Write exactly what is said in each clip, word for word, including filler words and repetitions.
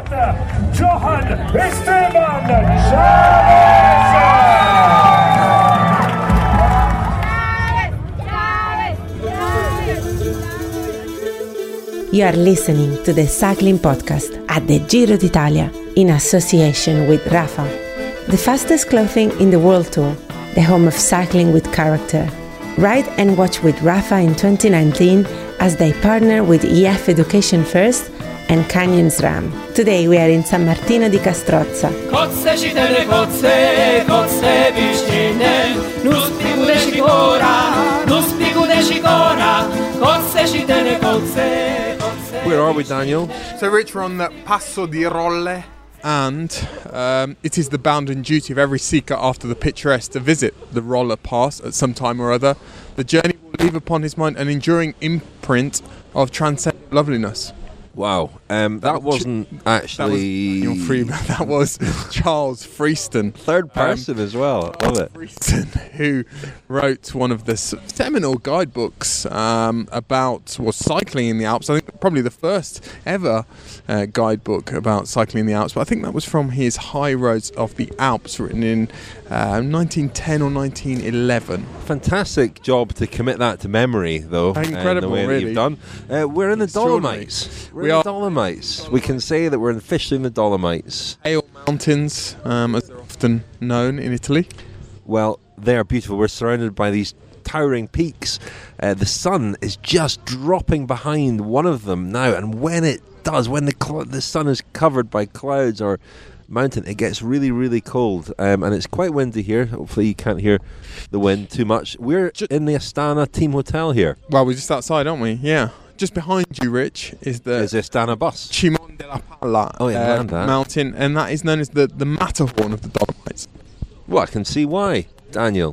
Johan Esteban Chavez! You are listening to the Cycling Podcast at the Giro d'Italia in association with Rapha, the fastest clothing in the World Tour, the home of cycling with character. Ride and watch with Rapha in twenty nineteen as they partner with E F Education First and Canyon SRAM. Today we are in San Martino di Castrozza. Where are we, Daniel? So, Rich, we're on the Passo di Rolle. And um, it is the bounden duty of every seeker after the picturesque to visit the Roller Pass at some time or other. The journey will leave upon his mind an enduring imprint of transcendent loveliness. Wow, um, that, that wasn't actually... That was, free, that was Charles Freeston. Third person um, as well, I love it. Freeston, who wrote one of the seminal guidebooks um, about well, cycling in the Alps. I think probably the first ever uh, guidebook about cycling in the Alps. But I think that was from his High Roads of the Alps, written in uh, nineteen ten or nineteen eleven. Fantastic job to commit that to memory, though. Incredible, the way really. That you've done. Uh, we're in the Dolomites. We're we in are the Dolomites. We can say that we're officially in the Dolomites. Ale Mountains, um, as they're often known in Italy. Well, they are beautiful. We're surrounded by these towering peaks. Uh, the sun is just dropping behind one of them now, and when it does, when the cl- the sun is covered by clouds or mountain, it gets really, really cold, um, and it's quite windy here. Hopefully you can't hear the wind too much. We're in the Astana Team Hotel here. Well, we're just outside, aren't we? Yeah. Just behind you, Rich, is the is the Astana bus. Cimon della Palla oh, yeah, uh, mountain, and that is known as the, the Matterhorn of the Dolomites. Well, I can see why, Daniel.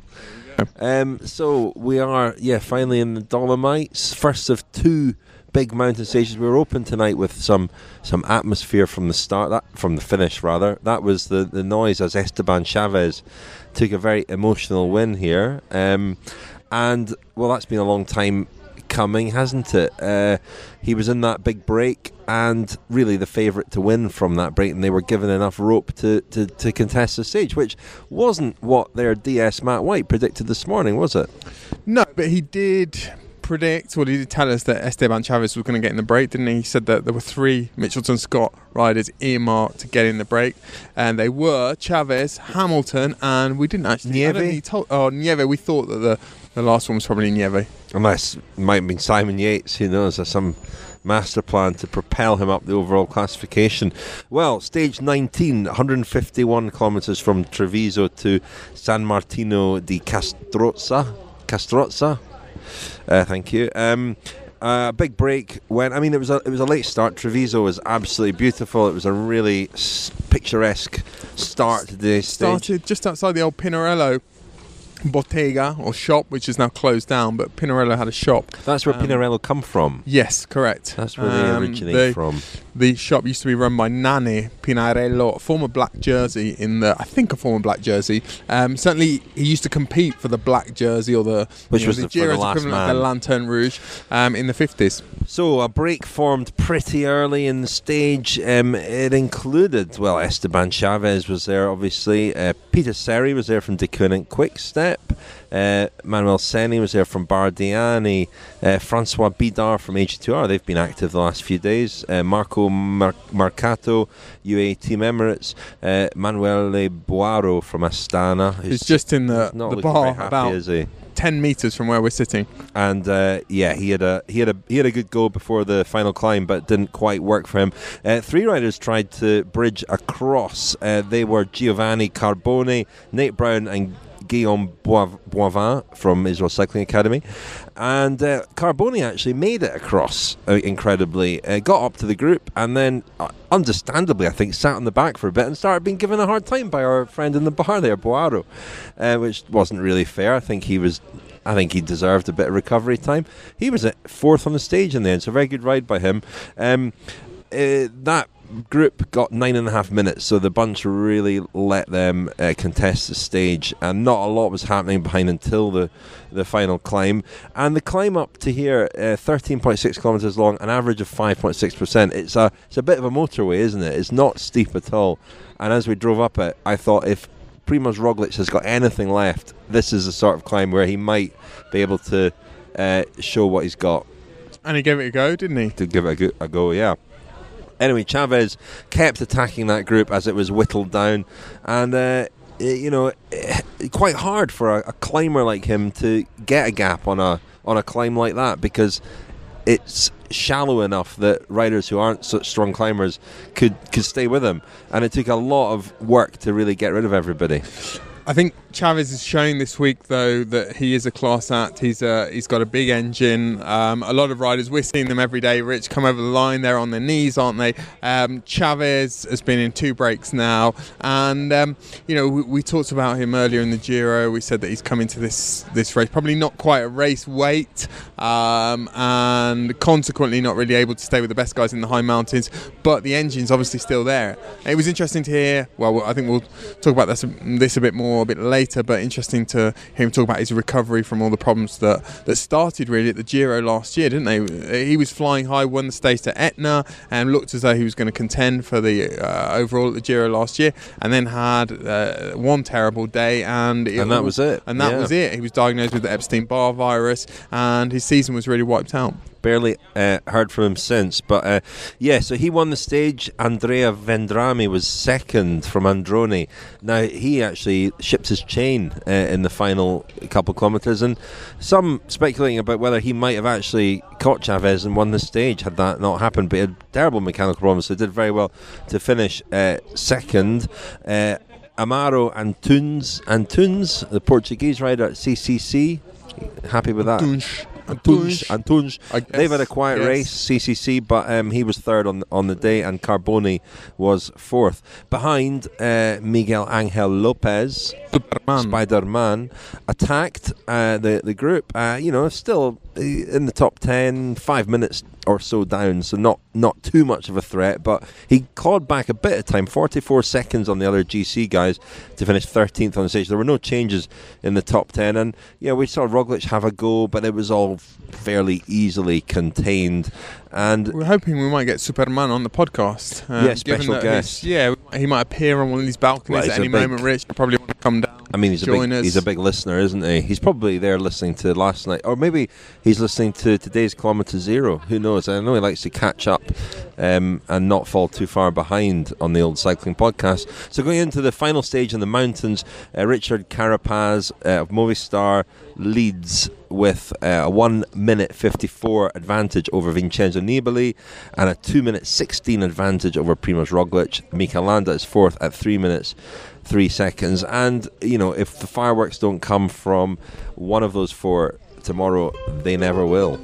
Um, so we are, yeah, finally in the Dolomites. First of two big mountain stations. We were open tonight with some some atmosphere from the start, that from the finish rather. That was the, the noise as Esteban Chavez took a very emotional win here. Um, and, well, that's been a long time coming, hasn't it? Uh, he was in that big break and really the favourite to win from that break, and they were given enough rope to, to, to contest the stage, which wasn't what their D S Matt White predicted this morning, was it? No, but he did predict, well, he did tell us that Esteban Chavez was going to get in the break, didn't he? He said that there were three Mitchelton Scott riders earmarked to get in the break, and they were Chavez, Hamilton, and we didn't actually... Nieve? He told, oh, Nieve, we thought that the, the last one was probably Nieve. Unless it might have been Simon Yates, who knows, there's some master plan to propel him up the overall classification. Well, stage nineteen, one hundred fifty-one kilometres from Treviso to San Martino di Castrozza. Castrozza? Uh, thank you. Um, uh, big break when I mean it was a it was a late start. Treviso was absolutely beautiful. It was a really s- picturesque start to the stage. Started just outside the old Pinarello Bottega or shop, which is now closed down, but Pinarello had a shop. That's where um, Pinarello come from. Yes, correct. That's where they um, originate the, from. The shop used to be run by Nanni Pinarello, a former black jersey in the, I think a former black jersey. Um, certainly, he used to compete for the black jersey or the, which you know, was the, the, Giro's the last equivalent man. of the Lanterne Rouge um, in the fifties. So a break formed pretty early in the stage. Um, it included, well, Esteban Chavez was there, obviously. Uh, Peter Seri was there from De Koning Quick Step. Uh, Manuel Seni was there from Bardiani. Uh, Francois Bidar from A G two R. They've been active the last few days. Uh, Marco Mar- Marcato, U A E Team Emirates. Uh, Manuele Boaro from Astana. Who's just in the, the bar happy, about ten metres from where we're sitting. And uh, yeah, he had a he had a he had a good go before the final climb, but it didn't quite work for him. Uh, three riders tried to bridge across. Uh, they were Giovanni Carbone, Nate Brown, and Guillaume Boivin from Israel Cycling Academy. And uh, Carboni actually made it across uh, incredibly, uh, got up to the group, and then uh, understandably I think sat on the back for a bit and started being given a hard time by our friend in the bar there, Boaro, uh, which wasn't really fair. I think he was I think he deserved a bit of recovery time. He was at fourth on the stage in the end, so a very good ride by him. Um, Uh, that group got nine and a half minutes, so the bunch really let them uh, contest the stage, and not a lot was happening behind until the, the final climb. And the climb up to here, uh, thirteen point six kilometres long, an average of five point six percent. It's a, it's a bit of a motorway, isn't it? It's not steep at all. And as we drove up it, I thought if Primož Roglic has got anything left, this is the sort of climb where he might be able to uh, show what he's got. And he gave it a go, didn't he? To give it a go, a go yeah. Anyway, Chaves kept attacking that group as it was whittled down, and uh, it, you know, it, quite hard for a, a climber like him to get a gap on a on a climb like that, because it's shallow enough that riders who aren't such strong climbers could could stay with him, and it took a lot of work to really get rid of everybody. I think Chaves is showing this week, though, that he is a class act. He's a, he's got a big engine. Um, a lot of riders, we're seeing them every day, Rich, come over the line. They're on their knees, aren't they? Um, Chaves has been in two breaks now. And, um, you know, we, we talked about him earlier in the Giro. We said that he's coming to this, this race, probably not quite a race weight, um, and consequently not really able to stay with the best guys in the high mountains. But the engine's obviously still there. It was interesting to hear, well, I think we'll talk about this, this a bit more a bit later, but interesting to hear him talk about his recovery from all the problems that, that started really at the Giro last year, didn't they? He was flying high, won the stage to Etna, and looked as though he was going to contend for the uh, overall at the Giro last year, and then had uh, one terrible day, and, it and that was it. And that yeah. was it. He was diagnosed with the Epstein-Barr virus, and his season was really wiped out. Barely uh, heard from him since, but uh, yeah, so he won the stage. Andrea Vendrami was second from Androni. Now he actually shipped his chain uh, in the final couple of kilometres, and some speculating about whether he might have actually caught Chaves and won the stage had that not happened, but he had terrible mechanical problems, so he did very well to finish uh, second. uh, Amaro Antunes, Antunes, the Portuguese rider at C C C, happy with that? Antunes. Antunes, Antunes. They've had a quiet yes. race, C C C, but um, he was third on on the day, and Carboni was fourth. Behind, uh, Miguel Angel Lopez, Superman. Spider-Man, attacked uh, the, the group. Uh, you know, still in the top ten, five minutes or so down, so not, not too much of a threat, but he clawed back a bit of time, forty-four seconds on the other G C guys to finish thirteenth on the stage. There were no changes in the top ten, and yeah, we saw Roglic have a go, but it was all fairly easily contained. And we're hoping we might get Superman on the podcast. Um, yeah, special guest. Yeah, he might appear on one of these balconies well, at any big, moment. Rich will probably want to come down. I mean, he's a big, us. he's a big listener, isn't he? He's probably there listening to last night, or maybe he's listening to today's Kilometre Zero. Who knows? I know he likes to catch up um, and not fall too far behind on the old cycling podcast. So going into the final stage in the mountains, uh, Richard Carapaz uh, of Movistar leads with uh, a one minute fifty-four advantage over Vincenzo Nibali and a two minute sixteen advantage over Primož Roglic. Mikel Landa is fourth at three minutes three seconds, and you know, if the fireworks don't come from one of those four tomorrow, they never will.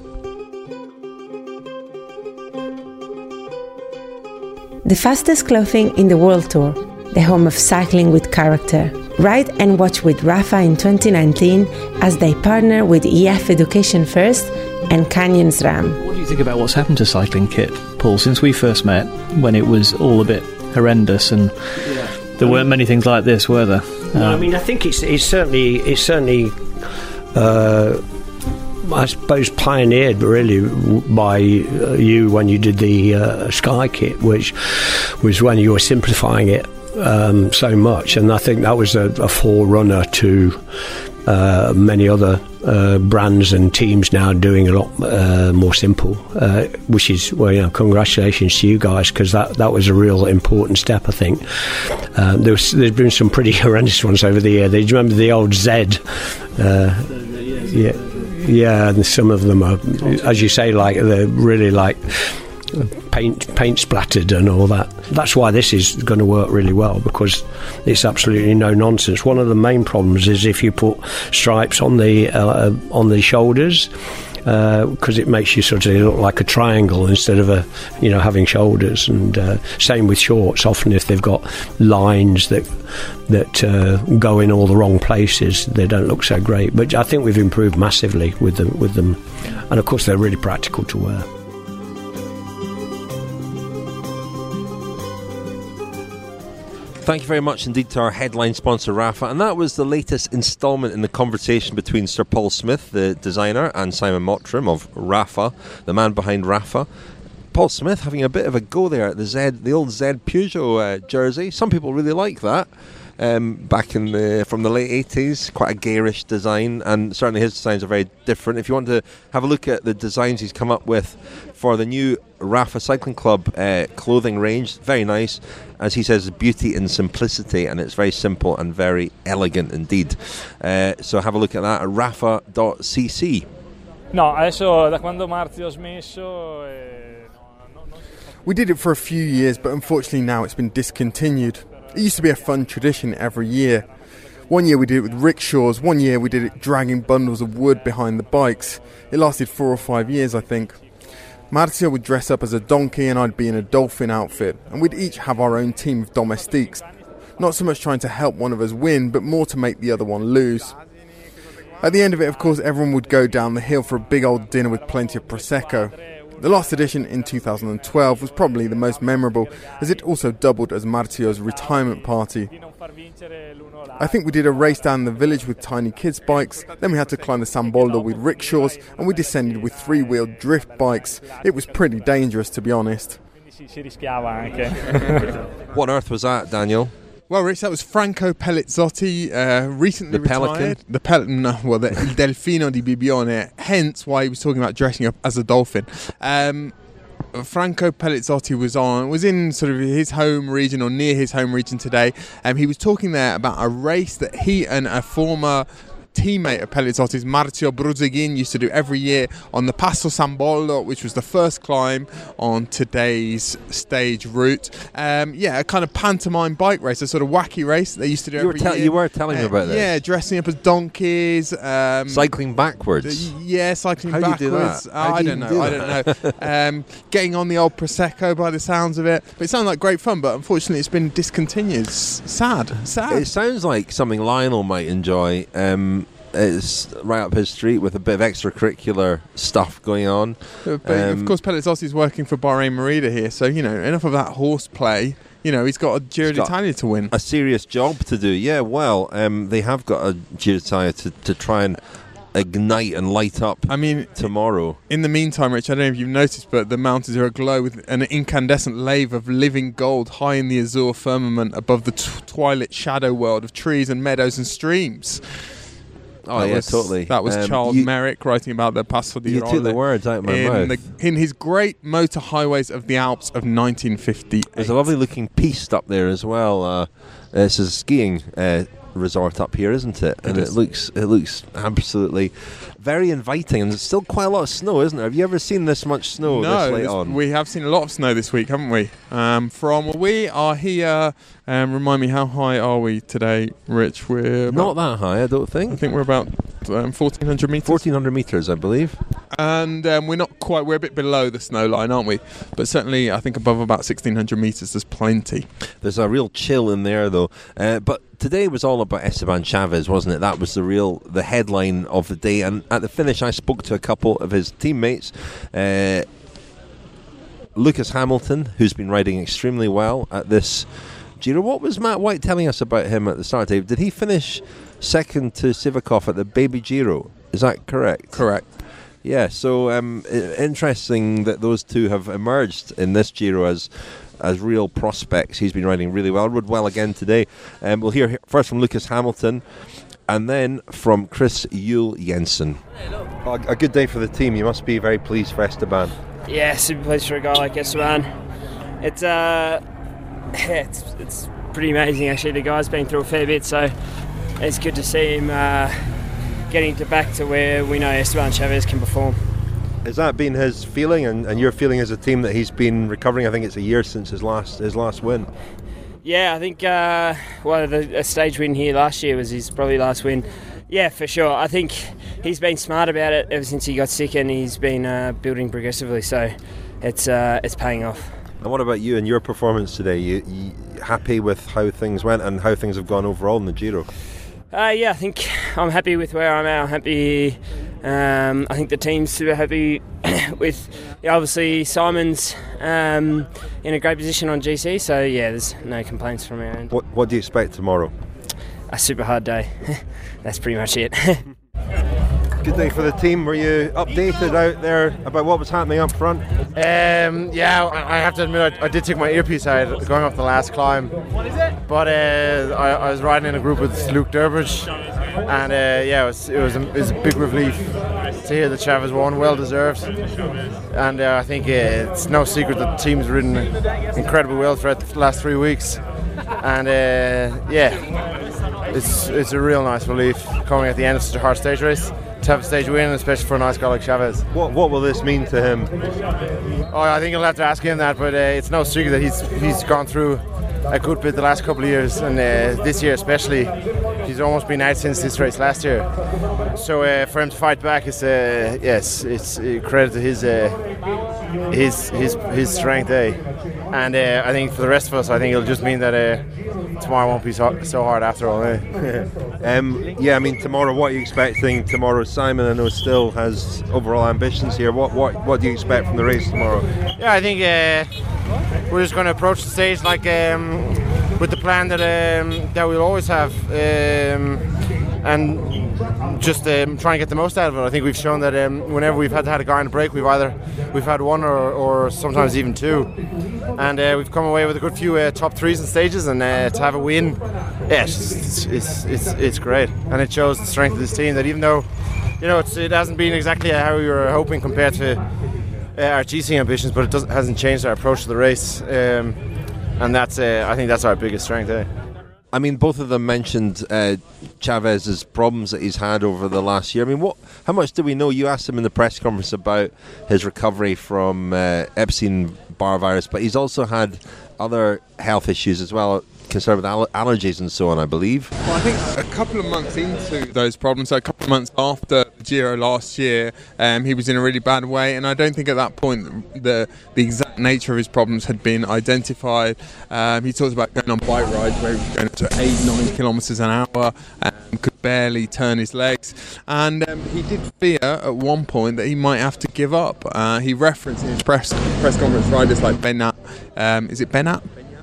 The fastest clothing in the World Tour, the home of cycling with character. Ride and watch with Rafa in twenty nineteen as they partner with E F Education First and Canyon SRAM. What do you think about what's happened to Cycling Kit, Paul, since we first met, when it was all a bit horrendous and yeah. there weren't many things like this, were there? No, um, I mean, I think it's it's certainly it's certainly uh, I suppose pioneered really by uh, you when you did the uh, Sky Kit, which was when you were simplifying it um, so much, and I think that was a, a forerunner to uh, many other uh, brands and teams now doing a lot uh, more simple, uh, which is, well, you know, congratulations to you guys, because that, that was a real important step, I think. Um, there was, there's been some pretty horrendous ones over the year. Do you remember the old Z? Uh, yeah, yeah, and some of them are, as you say, like they're really like paint paint splattered and all that. That's why this is going to work really well, because it's absolutely no nonsense. One of the main problems is if you put stripes on the uh, on the shoulders, because uh, it makes you sort of look like a triangle instead of a, you know, having shoulders. And uh, same with shorts. Often if they've got lines that that uh, go in all the wrong places, they don't look so great. But I think we've improved massively with them with them, and of course they're really practical to wear. Thank you very much indeed to our headline sponsor, Rapha. And that was the latest instalment in the conversation between Sir Paul Smith, the designer, and Simon Mottram of Rapha, the man behind Rapha. Paul Smith having a bit of a go there at the Z, the old Z Peugeot uh, jersey. Some people really like that. Um, back in the from the late eighties, quite a garish design, and certainly his designs are very different. If you want to have a look at the designs he's come up with for the new Rapha Cycling Club uh, clothing range, very nice. As he says, beauty in simplicity, and it's very simple and very elegant indeed. Uh, so have a look at that at rapha dot c c. No, adesso da quando Marzio ha smesso. Eh, no, no, no. We did it for a few years, but unfortunately now it's been discontinued. It used to be a fun tradition every year. One year we did it with rickshaws, one year we did it dragging bundles of wood behind the bikes. It lasted four or five years, I think. Marzio would dress up as a donkey and I'd be in a dolphin outfit, and we'd each have our own team of domestiques. Not so much trying to help one of us win, but more to make the other one lose. At the end of it, of course, everyone would go down the hill for a big old dinner with plenty of Prosecco. The last edition in two thousand twelve was probably the most memorable, as it also doubled as Marzio's retirement party. I think we did a race down the village with tiny kids' bikes, then we had to climb the San Boldo with rickshaws, and we descended with three-wheeled drift bikes. It was pretty dangerous, to be honest. What on earth was that, Daniel? Well, Rich, that was Franco Pelizzotti, uh, recently The retired. pelican? The pelican, no, well, the Il Delfino di Bibione, hence why he was talking about dressing up as a dolphin. Um, Franco Pelizzotti was on, was in sort of his home region or near his home region today. Um, he was talking there about a race that he and a former teammate of Pelizzotti's, Marzio Bruzeghin, used to do every year on the Passo San Boldo, which was the first climb on today's stage route. Um, yeah, a kind of pantomime bike race, a sort of wacky race that they used to do You were, every te- year. you were telling me Uh, about this. Yeah, dressing up as donkeys. Um, Cycling backwards. uh, yeah, cycling How do you do backwards. that? Uh, How I do you don't know. do I don't know. um, getting on the old Prosecco by the sounds of it. But it sounded like great fun, but unfortunately it's been discontinued. S- sad. Sad. It sounds like something Lionel might enjoy. Um, it's right up his street with a bit of extracurricular stuff going on. But Um, of course, Pelizzotti's working for Bahrain Merida here, so you know enough of that horseplay. You know, he's got a Giro He's got d'Italia to win. A serious job to do. Yeah, well, um, they have got a Giro d'Italia to, to try and ignite and light up I mean, tomorrow. in the meantime, Rich, I don't know if you've noticed, but the mountains are aglow with an incandescent lave of living gold high in the azure firmament above the t- twilight shadow world of trees and meadows and streams. Oh, That yeah, was, totally. That was Um, Charles you, Merrick writing about the Passo di You Rolle took the words out of my in, mouth. the, in his great motor highways of the Alps of nineteen fifty-eight. There's a lovely looking piste up there as well. Uh, it's a skiing uh, resort up here, isn't it? And It it, is. looks it looks absolutely very inviting. And there's still quite a lot of snow, isn't there? Have you ever seen this much snow no, this late this- on? we have seen a lot of snow this week, haven't we? Um, from we are here. Um, remind me, how high are we today, Rich? We're Not about, that high, I don't I think. think we're about um, fourteen hundred metres. fourteen hundred metres, I believe. And um, we're not quite, we're a bit below the snow line, aren't we? But certainly, I think above about sixteen hundred metres, there's plenty. There's a real chill in there, though. Uh, but today was all about Esteban Chavez, wasn't it? That was the real, the headline of the day. And at the finish, I spoke to a couple of his teammates. Uh, Lucas Hamilton, who's been riding extremely well at this Giro. What was Matt White telling us about him at the start, Dave? Did he finish second to Sivakov at the Baby Giro? Is that correct? Correct. Yeah, so um, I- interesting that those two have emerged in this Giro as as real prospects. He's been riding really well, rode well again today. Um, we'll hear he- first from Lucas Hamilton and then from Chris Juul Jensen. A, a good day for the team. You must be very pleased for Esteban. Yeah, super pleased for a guy like Esteban. It's uh, it's it's pretty amazing actually. The guy's been through a fair bit, so it's good to see him uh, getting to back to where we know Esteban Chavez can perform. Has that been his feeling and, and your feeling as a team that he's been recovering? I think it's a year since his last his last win. Yeah, I think uh, well, the a stage win here last year was his probably last win. Yeah, for sure. I think he's been smart about it ever since he got sick, and he's been uh, building progressively. So it's uh, it's paying off. And what about you and your performance today? You, you happy with how things went and how things have gone overall in the Giro? Uh, yeah, I think I'm happy with where I'm at. I'm happy. Um, I think the team's super happy with yeah, obviously Simon's um, in a great position on G C, so yeah, there's no complaints from our end. What, what do you expect tomorrow? A super hard day. That's pretty much it. Good day for the team. Were you updated out there about what was happening up front? Um, yeah, I have to admit I, I did take my earpiece out going up the last climb. What is it? But uh, I, I was riding in a group with Luke Durbridge, and uh, yeah, it was it was, a, it was a big relief to hear that Chavez won, well deserved. And uh, I think uh, it's no secret that the team's ridden incredibly well throughout the last three weeks. And uh, yeah, it's it's a real nice relief coming at the end of such a hard stage race to have a stage win, especially for a nice guy like Chavez. What what will this mean to him? Oh, I think you'll have to ask him that, but uh, it's no secret that he's he's gone through a good bit the last couple of years, and uh, this year especially, he's almost been out since this race last year. So uh, for him to fight back is uh, yes, it's a credit to his uh, his his his strength, eh? And uh, I think for the rest of us, I think it'll just mean that uh, tomorrow won't be so, so hard after all. Eh? um, yeah, I mean tomorrow. What are you expecting tomorrow? Simon, I know, still has overall ambitions here. What what what do you expect from the race tomorrow? Yeah, I think uh, we're just going to approach the stage like um, with the plan that um, that we'll always have, um, and just um, try and get the most out of it. I think we've shown that um, whenever we've had to had a guy on a break, we've either we've had one or, or sometimes even two, and uh, we've come away with a good few uh, top threes and stages, and uh, to have a win, yeah, it's, it's it's it's great, and it shows the strength of this team. That even though, you know, it's, it hasn't been exactly how we were hoping compared to uh, our G C ambitions, but it doesn't hasn't changed our approach to the race, um, and that's uh, I think that's our biggest strength. Eh? I mean, both of them mentioned uh, Chavez's problems that he's had over the last year. I mean, what? How much do we know? You asked him in the press conference about his recovery from uh, Epstein-Barr virus, but he's also had other health issues as well, concerned with all- allergies and so on, I believe. Well, I think a couple of months into those problems, so a couple of months after the Giro last year, um, he was in a really bad way, and I don't think at that point the the exact nature of his problems had been identified. Um, he talked about going on bike rides where he was going to eight, nine kilometres an hour and could barely turn his legs, and um, he did fear at one point that he might have to give up. Uh, he referenced in his press press conference riders like Bennett, um, is it Bennett?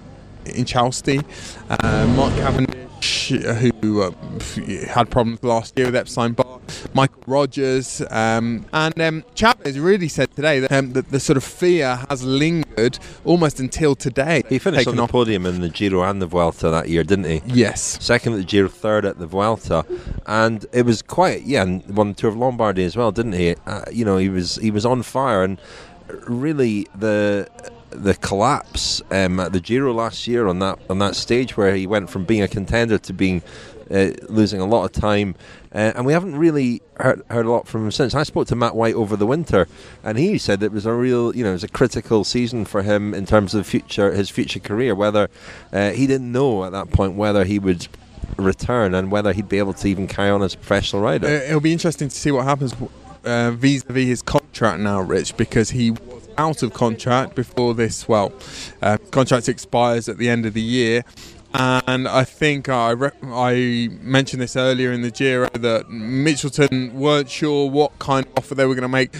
in Chalsty, uh, Mark Cavendish, who uh, had problems last year with Epstein-Barr, Michael Rogers, um, and um, Chavez really said today that, um, that the sort of fear has lingered almost until today. He finished on the off. podium in the Giro and the Vuelta that year, didn't he? Yes. Second at the Giro, third at the Vuelta, and it was quite, yeah, and won the Tour of Lombardy as well, didn't he? Uh, you know, he was he was on fire, and really the the collapse um, at the Giro last year on that on that stage where he went from being a contender to being uh, losing a lot of time, uh, and we haven't really heard, heard a lot from him since. I spoke to Matt White over the winter, and he said it was a real, you know, it was a critical season for him in terms of future his future career. Whether uh, he didn't know at that point whether he would return and whether he'd be able to even carry on as a professional rider. Uh, it'll be interesting to see what happens uh, vis-a-vis his contract now, Rich, because he was out of contract before this. Well, uh, contract expires at the end of the year, and I think I re- I mentioned this earlier in the Giro that Mitchelton weren't sure what kind of offer they were going to make,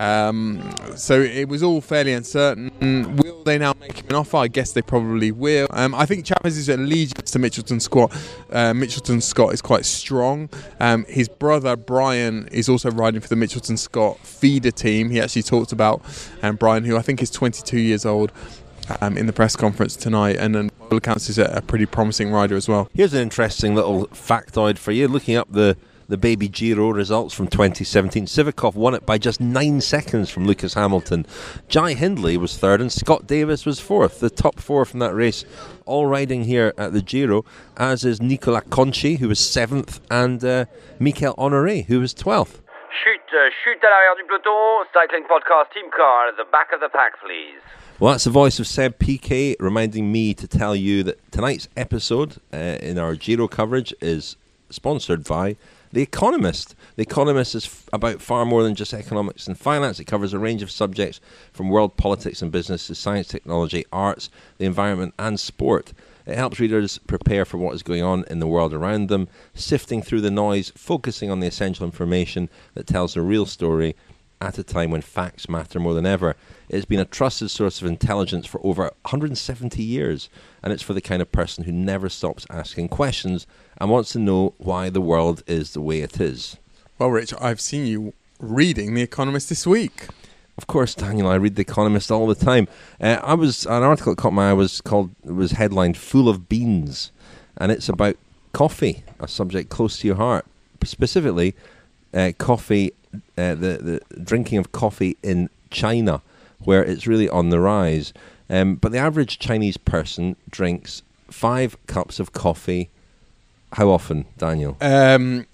um, so it was all fairly uncertain. Will they now make him an offer? I guess they probably will. Um, I think Chavez's allegiance to Mitchelton Scott, uh, Mitchelton Scott is quite strong. Um, his brother Brian is also riding for the Mitchelton Scott feeder team. He actually talked about um, Brian, who I think is twenty-two years old. Um, in the press conference tonight, and then by all accounts is a, a pretty promising rider as well. Here's an interesting little factoid for you. Looking up the, the Baby Giro results from twenty seventeen, Sivakov won it by just nine seconds from Lucas Hamilton. Jai Hindley was third and Scott Davis was fourth. The top four from that race all riding here at the Giro, as is Nicolas Conchi, who was seventh, and uh, Mikel Honoré, who was twelfth. Chute, uh, chute à l'arrière du peloton, Cycling Podcast team car at the back of the pack, please. Well, that's the voice of Seb Piquet reminding me to tell you that tonight's episode uh, in our Giro coverage is sponsored by The Economist. The Economist is f- about far more than just economics and finance. It covers a range of subjects from world politics and business to science, technology, arts, the environment and sport. It helps readers prepare for what is going on in the world around them, sifting through the noise, focusing on the essential information that tells the real story at a time when facts matter more than ever. It's been a trusted source of intelligence for over one hundred seventy years, and it's for the kind of person who never stops asking questions and wants to know why the world is the way it is. Well, Rich, I've seen you reading The Economist this week. Of course, Daniel, I read The Economist all the time. Uh, I was an article that caught my eye was called it was headlined "Full of Beans," and it's about coffee, a subject close to your heart, specifically uh, coffee, uh, the the drinking of coffee in China, where it's really on the rise. Um, but the average Chinese person drinks five cups of coffee. How often, Daniel? Um,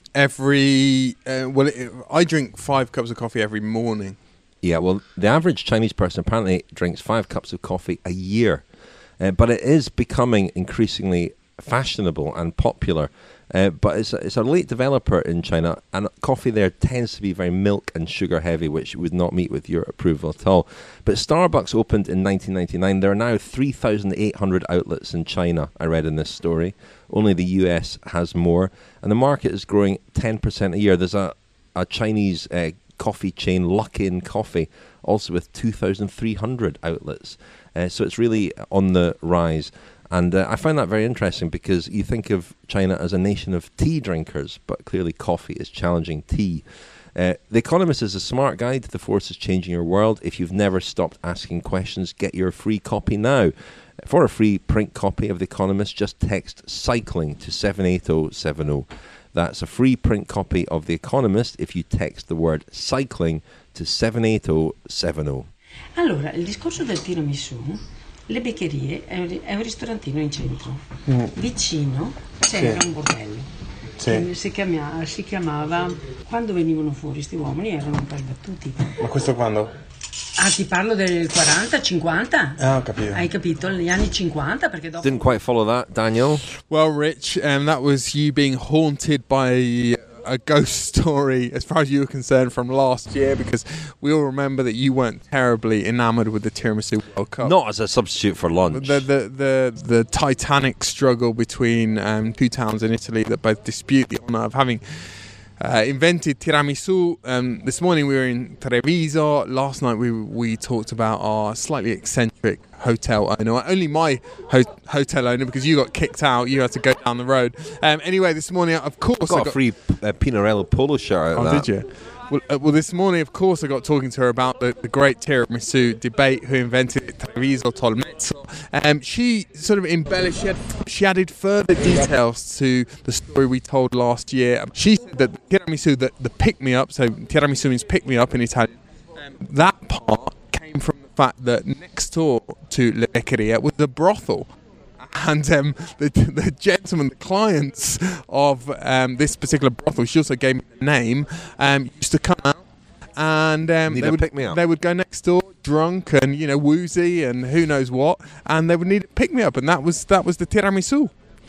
every uh, well, it, I drink five cups of coffee every morning. Yeah, well, the average Chinese person apparently drinks five cups of coffee a year. Uh, but it is becoming increasingly fashionable and popular. Uh, but it's a, it's a late developer in China, and coffee there tends to be very milk and sugar heavy, which would not meet with your approval at all. But Starbucks opened in nineteen ninety-nine. There are now three thousand eight hundred outlets in China, I read in this story. Only the U S has more. And the market is growing ten percent a year. There's a, a Chinese uh, coffee chain, Luckin Coffee, also with two thousand three hundred outlets. Uh, so it's really on the rise. And uh, I find that very interesting because you think of China as a nation of tea drinkers, but clearly coffee is challenging tea. Uh, the Economist is a smart guide to the forces changing your world. If you've never stopped asking questions, get your free copy now. For a free print copy of The Economist, just text cycling to seven eight zero seven zero. That's a free print copy of The Economist if you text the word cycling to seven eight zero seven zero. Allora, il discorso del tiramisù, le beccherie, è un, è un ristorantino in centro. Mm. Vicino c'era Sì. un bordello. Sì. Che Si, chiama, si chiamava, quando venivano fuori sti uomini erano un po' sbattuti. Ma questo quando? Ah, ti parlo del quaranta, cinquanta? Ah, ho capito. Hai capito? Gli anni cinquanta, perché dopo... Didn't quite follow that, Daniel. Well, Rich, um, that was you being haunted by a ghost story, as far as you were concerned, from last year, because we all remember that you weren't terribly enamoured with the Tiramisu World Cup. Not as a substitute for lunch. The the the, the titanic struggle between um, two towns in Italy that both dispute the honour of having Uh, invented tiramisu. Um, this morning we were in Treviso. Last night we we talked about our slightly eccentric hotel owner. Only my ho- hotel owner, because you got kicked out. You had to go down the road. Um, anyway, this morning, of course, got, I got a free uh, Pinarello polo shirt out Oh, of that. did you? Well, uh, well, this morning, of course, I got talking to her about the, the great tiramisu debate, who invented it, Treviso Tolmezzo. Um, she sort of embellished, she, had, she added further details to the story we told last year. She said that the tiramisu, the, the pick-me-up, so tiramisu means pick-me-up in Italian, um, that part came from the fact that next door to Le Beccheria was a brothel. And um, the, the gentleman, the clients of um, this particular brothel, she also gave me the name, um, used to come out and um, Need they, a would, pick-me-up. they would go next door drunk and, you know, woozy and who knows what, and they would need a pick-me-up, and that was that was the tiramisu.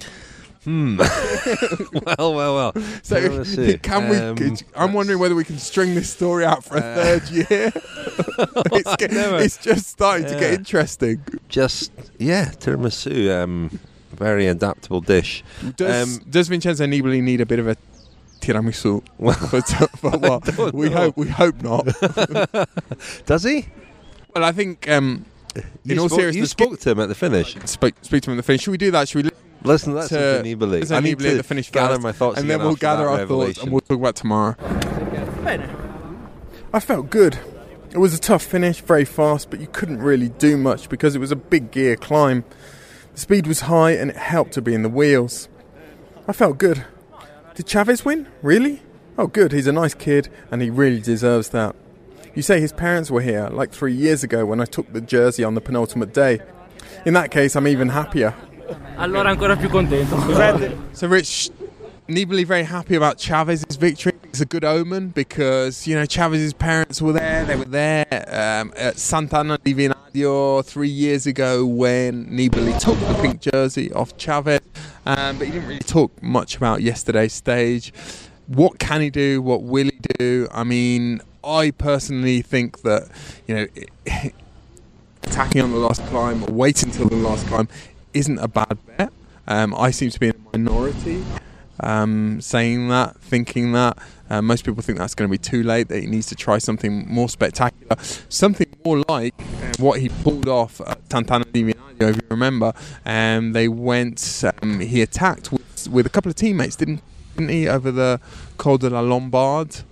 Hmm. well, well, well. So Tiramisu. can we? Um, I'm wondering whether we can string this story out for a Uh, third year. it's, get, never- it's just starting to get Yeah. interesting. Just, yeah, tiramisu. Um, very adaptable dish. Does, Um, does Vincenzo Nibali need a bit of a tiramisu? Well, but, but what? don't We know. hope we hope not. Does he? Well, I think um, You in all spoke, seriousness, you spoke to him at the finish. Speak, speak to him at the finish. Should we do that? Should we listen Listen, that's to to Nibali. listen I to need Nibali at to the finish gather first, my thoughts and again then we'll after gather that our thoughts revelation. and we'll talk about tomorrow. I felt good. It was a tough finish, very fast, but you couldn't really do much because it was a big gear climb. The speed was high and it helped to be in the wheels. I felt good. Did Chavez win? Really? Oh good, he's a nice kid and he really deserves that. You say his parents were here, like three years ago when I took the jersey on the penultimate day. In that case, I'm even happier. Allora ancora più contento. So, Rich, Nibali very happy about Chavez's victory. It's a good omen because, you know, Chavez's parents were there. They were there um, at Sant'Anna di Vinadio three years ago when Nibali took the pink jersey off Chavez. Um, but he didn't really talk much about yesterday's stage. What can he do? What will he do? I mean, I personally think that, you know, attacking on the last climb or waiting until the last climb isn't a bad bet. Um, I seem to be in a minority. um, saying that, thinking that. Uh, most people think that's going to be too late, that he needs to try something more spectacular, something more like what he pulled off at Sant'Anna di Minardi, if you remember. And they went, um, he attacked with, with a couple of teammates, didn't, didn't he, over the Col de la Lombarde.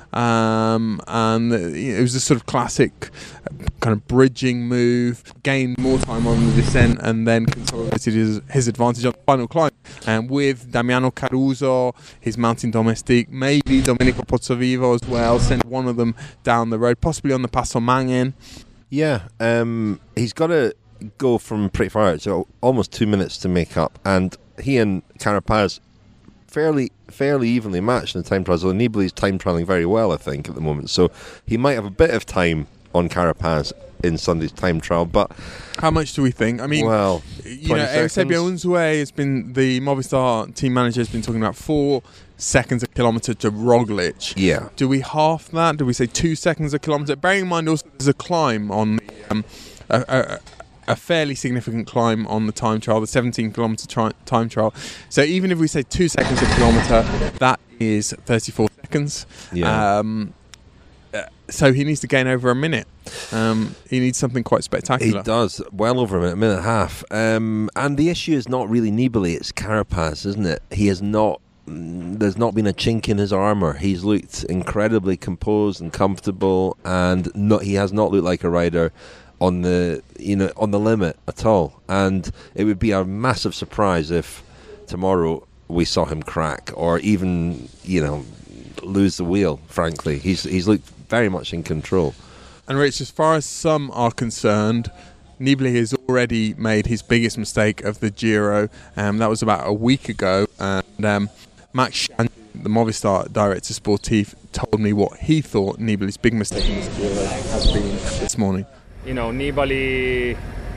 Um, and it was a sort of classic kind of bridging move, gained more time on the descent and then consolidated his, his advantage on the final climb. And with Damiano Caruso, his mountain domestique, maybe Domenico Pozzovivo as well, sent one of them down the road, possibly on the Passo Manghen. Yeah, um, he's got to go from pretty far out, so almost two minutes to make up. And he and Carapaz fairly fairly evenly matched in the time trials. So Nibali's time trialing very well, I think, at the moment. So he might have a bit of time on Carapaz in Sunday's time trial, but how much do we think? I mean, well, you know, Eusebio Unzué has been, the Movistar team manager has been talking about four seconds a kilometre to Roglic. Yeah. Do we half that? Do we say two seconds a kilometre? Bearing in mind also there's a climb on the, um, a, a, a fairly significant climb on the time trial, the seventeen kilometre tri- time trial. So even if we say two seconds a kilometre, that is thirty-four seconds. Yeah. Um, uh, so he needs to gain over a minute. Um, he needs something quite spectacular. He does, well over a minute, a minute and a half. Um, and the issue is not really Nibali, it's Carapaz, isn't it? He has not. There's not been a chink in his armour. He's looked incredibly composed and comfortable, and not, he has not looked like a rider on the you know on the limit at all. And it would be a massive surprise if tomorrow we saw him crack or even you know lose the wheel. Frankly, he's he's looked very much in control. And Rich, as far as some are concerned, Nibali has already made his biggest mistake of the Giro. Um, that was about a week ago, and um, Max Shange, the Movistar Director Sportif, told me what he thought Nibali's big mistake in this Giro has been this morning. You know, Nibali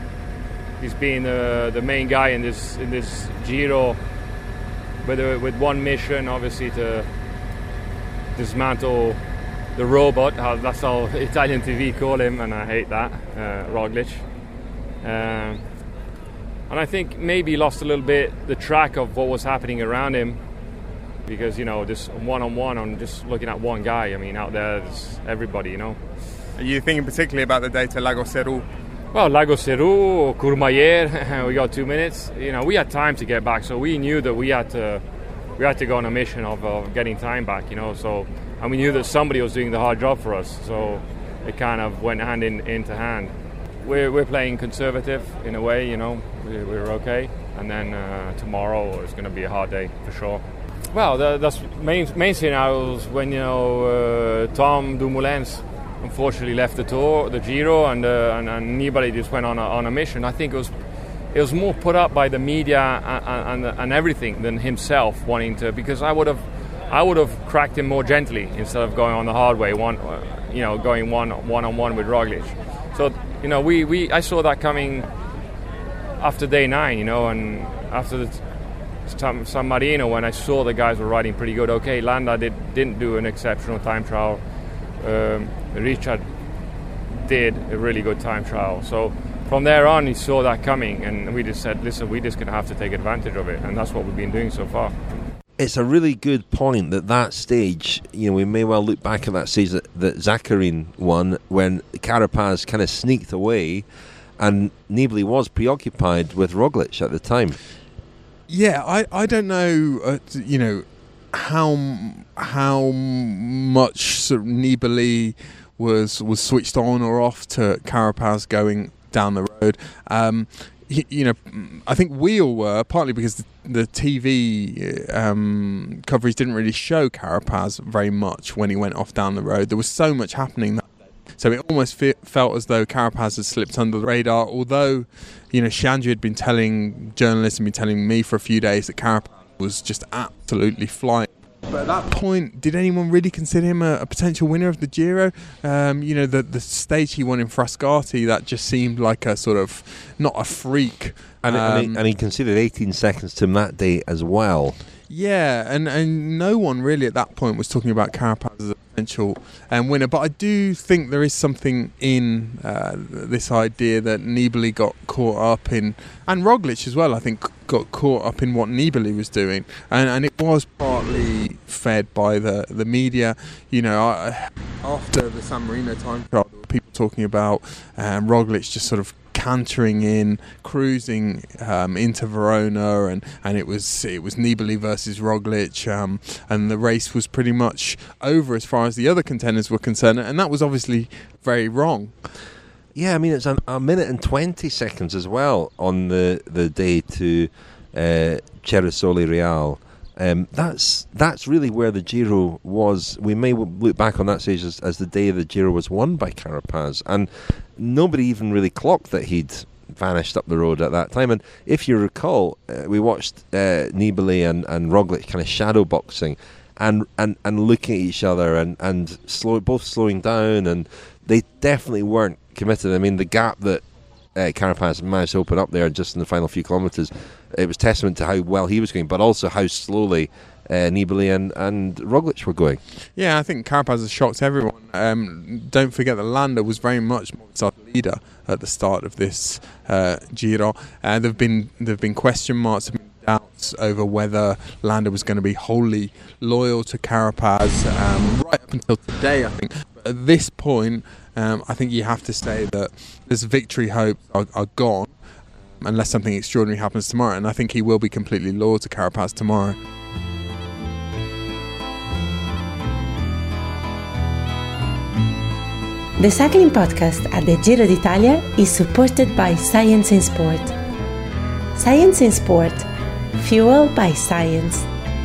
is being the the main guy in this in this Giro, with a, with one mission, obviously to dismantle the robot. How, that's how Italian T V call him, and I hate that, uh, Roglic. Um, and I think maybe he lost a little bit the track of what was happening around him, because you know, just one-on-one on just looking at one guy. I mean, out there, there's everybody, you know. Are you thinking particularly about the day to Lago Seru? Well, Lago Seru, Courmayeur, we got two minutes. You know, we had time to get back, so we knew that we had to we had to go on a mission of, of getting time back. You know, so and we knew that somebody was doing the hard job for us. So it kind of went hand in into hand. We're we're playing conservative in a way. You know, we, we're okay. And then uh, tomorrow is going to be a hard day for sure. Well, the, that's main main scenarios when you know uh, Tom Dumoulin unfortunately left the Tour, the Giro, and uh, and, and Nibali just went on a, on a mission. I think it was it was more put up by the media and, and and everything than himself wanting to, because I would have I would have cracked him more gently instead of going on the hard way, one you know going one one on one with Roglic. So you know we, we I saw that coming after day nine, you know, and after the San Marino, when I saw the guys were riding pretty good. Okay, Landa did didn't do an exceptional time trial. Um, Richard did a really good time trial. So from there on, he saw that coming, and we just said, listen, we're just going to have to take advantage of it, and that's what we've been doing so far. It's a really good point that that stage, you know, we may well look back at that stage that, that Zakharin won, when Carapaz kind of sneaked away, and Nibali was preoccupied with Roglic at the time. Yeah, I, I don't know, uh, you know, how how much sort of Nibali was was switched on or off to Carapaz going down the road. Um, you, you know, I think we all were, partly because the, the T V um, coverage didn't really show Carapaz very much when he went off down the road. There was so much happening that day. So it almost fe- felt as though Carapaz had slipped under the radar, although, you know, Shanji had been telling journalists and been telling me for a few days that Carapaz was just absolutely flying. But at that point, did anyone really consider him a, a potential winner of the Giro? Um, you know, the the stage he won in Frascati, that just seemed like a sort of, not a freak. And, um, and, he, and he conceded eighteen seconds to him that day as well. Yeah, and, and no one really at that point was talking about Carapaz as a potential um, winner. But I do think there is something in uh, this idea that Nibali got caught up in, and Roglic as well, I think, got caught up in what Nibali was doing, and and it was partly fed by the the media. You know, I, after the San Marino time trial, there were people talking about um, Roglic just sort of cantering in, cruising um, into Verona, and, and it was it was Nibali versus Roglic, um, and the race was pretty much over as far as the other contenders were concerned, and that was obviously very wrong. Yeah, I mean, it's a, a minute and twenty seconds as well on the, the day to uh, Cerosoli Real. Um, that's that's really where the Giro was. We may look back on that stage as, as the day the Giro was won by Carapaz, and nobody even really clocked that he'd vanished up the road at that time. And if you recall, uh, we watched uh, Nibali and, and Roglic kind of shadow boxing and, and, and looking at each other and, and slow, both slowing down, and they definitely weren't committed. I mean, the gap that uh, Carapaz managed to open up there just in the final few kilometres, it was testament to how well he was going, but also how slowly uh, Nibali and, and Roglic were going. Yeah, I think Carapaz has shocked everyone. Um, don't forget that Landa was very much Movistar's leader at the start of this uh, Giro. Uh, there've been there've been question marks, there've been doubts over whether Landa was going to be wholly loyal to Carapaz um, right up until today, I think. But at this point, um, I think you have to say that his victory hopes are, are gone, unless something extraordinary happens tomorrow, and I think he will be completely loyal to Carapaz tomorrow. The cycling podcast at the Giro d'Italia is supported by Science in Sport. Science in Sport, fuel by science.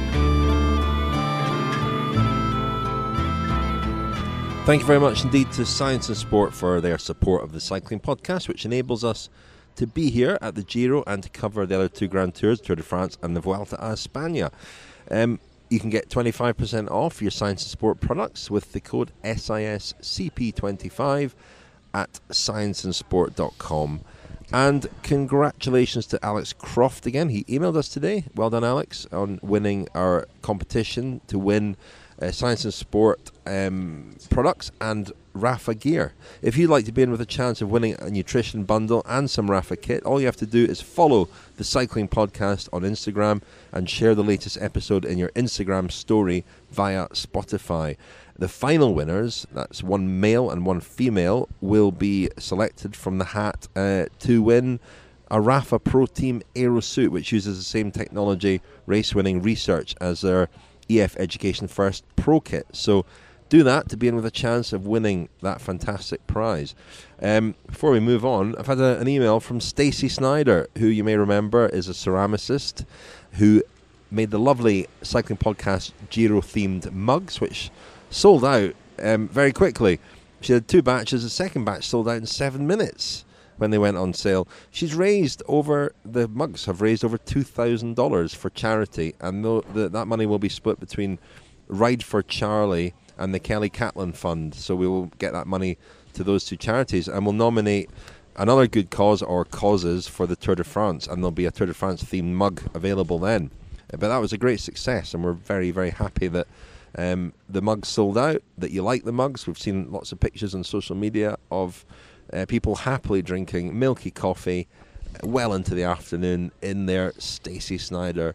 Thank you very much indeed to Science in Sport for their support of the cycling podcast, which enables us to be here at the Giro and to cover the other two Grand Tours, Tour de France and the Vuelta a España. Um, you can get twenty-five percent off your Science in Sport products with the code S I S C P twenty-five at science in sport dot com. And congratulations to Alex Croft again. He emailed us today. Well done, Alex, on winning our competition to win uh, Science in Sport um, products and Rapha gear. If you'd like to be in with a chance of winning a nutrition bundle and some Rapha kit, all you have to do is follow the Cycling Podcast on Instagram and share the latest episode in your Instagram story via Spotify. The final winners, that's one male and one female, will be selected from the hat uh, to win a Rapha Pro Team Aero suit, which uses the same technology, race-winning research as their E F Education First Pro kit. So do that to be in with a chance of winning that fantastic prize. Um, before we move on, I've had a, an email from Stacey Snyder, who you may remember is a ceramicist who made the lovely Cycling Podcast Giro-themed mugs, which sold out um, very quickly. She had two batches. The second batch sold out in seven minutes when they went on sale. She's raised over, the mugs have raised over two thousand dollars for charity, and the, the, that money will be split between Ride for Charlie and the Kelly Catlin Fund. So we will get that money to those two charities, and we'll nominate another good cause or causes for the Tour de France, and there'll be a Tour de France themed mug available then. But that was a great success, and we're very, very happy that um, the mugs sold out, that you like the mugs. We've seen lots of pictures on social media of uh, people happily drinking milky coffee well into the afternoon in their Stacey Snyder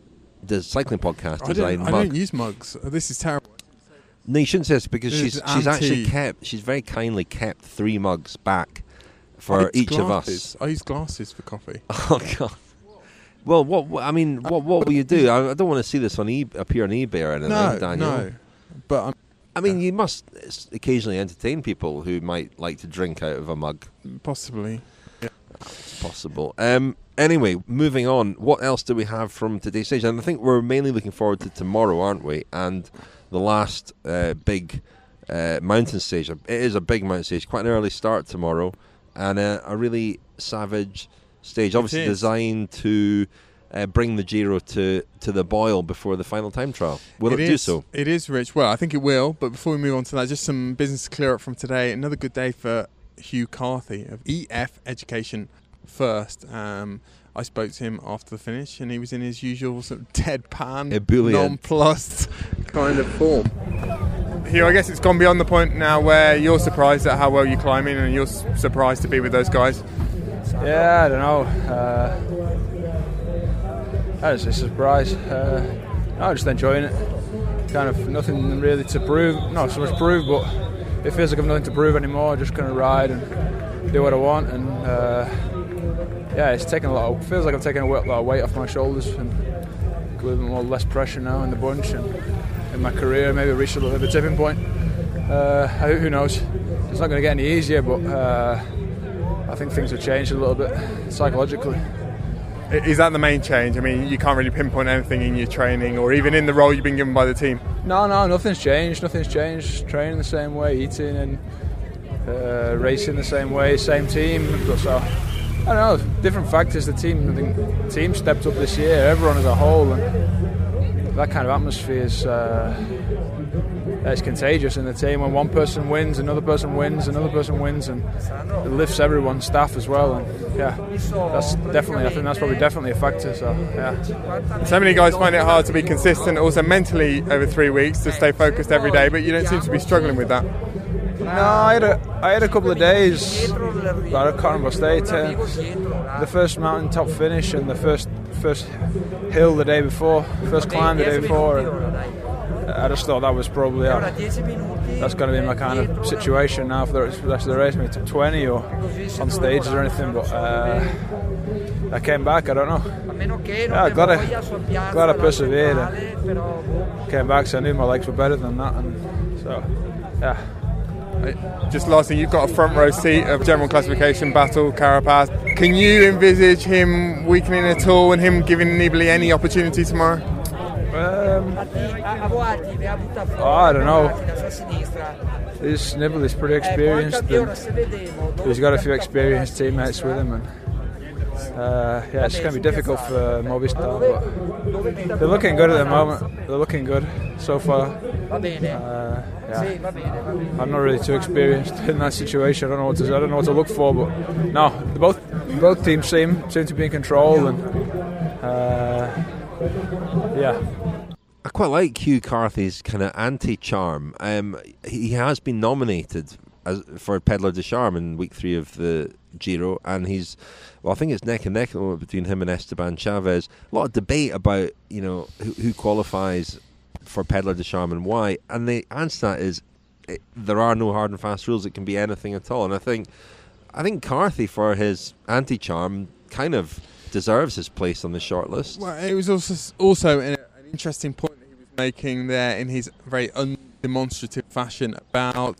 the Cycling Podcast design mug. I don't use mugs. This is terrible. No, you shouldn't say this, because This she's is she's actually anti- kept, she's very kindly kept three mugs back for I use each of glasses. us. I use glasses for coffee. Oh, God. Well, what, what I mean, what what will you do? I, I don't want to see this on e- appear on eBay or anything, No, Daniel. no. But I'm, I mean, you must occasionally entertain people who might like to drink out of a mug. possibly. Yeah. It's possible. Um, anyway, moving on. What else do we have from today's stage? And I think we're mainly looking forward to tomorrow, aren't we? And the last uh, big uh, mountain stage. It is a big mountain stage. Quite an early start tomorrow, and uh, a really savage stage. Obviously designed to uh, bring the Giro to, to the boil before the final time trial. Will it, it do is, so? It is, Rich. Well, I think it will. But before we move on to that, just some business to clear up from today. Another good day for Hugh Carthy of E F Education First. Um, I spoke to him after the finish, and he was in his usual sort of deadpan, Ebullient. nonplussed kind of form. Hugh, I guess it's gone beyond the point now where you're surprised at how well you're climbing, and you're s- surprised to be with those guys. Yeah, I don't know. Uh, That is a surprise. Uh, I'm just enjoying it. Kind of nothing really to prove, not so much prove, but it feels like I've nothing to prove anymore. Just going to ride and do what I want, and uh, yeah, it's taking a lot. Of, feels like I'm taking a lot of weight off my shoulders, and a little bit more less pressure now in the bunch and in my career. Maybe reached a little bit of a tipping point. Uh, who knows? It's not going to get any easier, but uh, I think things have changed a little bit psychologically. Is that the main change? I mean, you can't really pinpoint anything in your training or even in the role you've been given by the team? No, no, nothing's changed. Nothing's changed. Training the same way, eating and uh, racing the same way, same team. So, I don't know, different factors. The team, I think the team stepped up this year, everyone as a whole, and that kind of atmosphere is uh, it's contagious in the team. When one person wins, another person wins, another person wins, and it lifts everyone's staff as well. And yeah, that's definitely, I think that's probably definitely a factor. So yeah. So many guys find it hard to be consistent, also mentally over three weeks to stay focused every day, but you don't seem to be struggling with that. No, I had a, I had a couple of days. I can't remember state. Uh, the first mountain top finish and the first first hill the day before, first climb the day before. And I just thought that was probably uh, that's going to be my kind of situation now for the rest of the race, maybe top twenty or on stages or anything. But uh, I came back. I don't know. Yeah, glad I glad I persevered. And came back, so I knew my legs were better than that, and so yeah. Just lastly, you've got a front row seat of general classification battle, Carapaz. Can you envisage him weakening at all and him giving Nibali any opportunity tomorrow? Um, oh, I don't know. This Nibali is pretty experienced. He's got a few experienced teammates with him, and uh, yeah, it's going to be difficult for Movistar. But they're looking good at the moment. They're looking good so far. Uh, yeah. I'm not really too experienced in that situation. I don't know what to I don't know what to look for, but no, both both teams seem seem to be in control, and uh, yeah. I quite like Hugh Carthy's kind of anti-charm. Um, he has been nominated as, for Pedlar de Charme in week three of the Giro, and he's, well, I think it's neck and neck between him and Esteban Chavez. A lot of debate about, you know, who, who qualifies for Pedlar de Charme and why, and the answer to that is it, there are no hard and fast rules. It can be anything at all, and I think, I think Carthy, for his anti-charm, kind of deserves his place on the shortlist. Well, it was also also an interesting point that he was making there in his very undemonstrative fashion about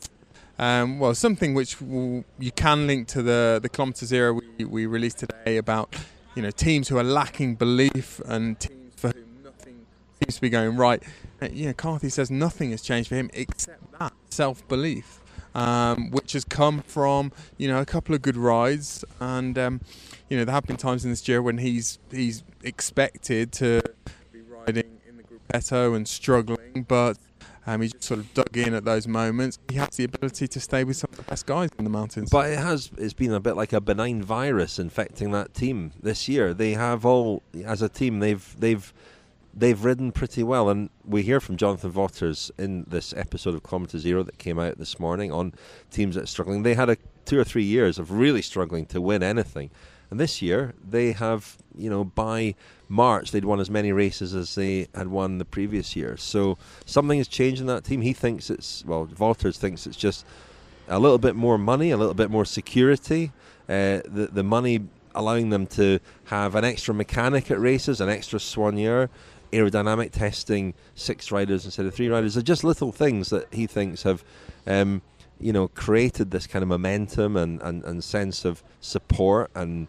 um, well, something which will, you can link to the the Kilometre Zero we, we released today about, you know, teams who are lacking belief and teams for whom nothing seems to be going right. Uh, you know, Carthy says nothing has changed for him except that self-belief, um, which has come from, you know, a couple of good rides, and um, you know, there have been times in this year when he's he's expected to be riding in the Gruppetto and struggling, but um, he just sort of dug in at those moments. He has the ability to stay with some of the best guys in the mountains. But it has it's been a bit like a benign virus infecting that team this year. They have all, as a team, they've they've they've ridden pretty well, and we hear from Jonathan Vaughters in this episode of Kilometre Zero that came out this morning on teams that are struggling. They had a two or three years of really struggling to win anything. And this year, they have, you know, by March, they'd won as many races as they had won the previous year. So something has changed in that team. He thinks it's, well, Vaughters thinks it's just a little bit more money, a little bit more security. Uh, the, the money allowing them to have an extra mechanic at races, an extra soigneur, aerodynamic testing, six riders instead of three riders. They're just little things that he thinks have... Um, you know, created this kind of momentum and, and, and sense of support, and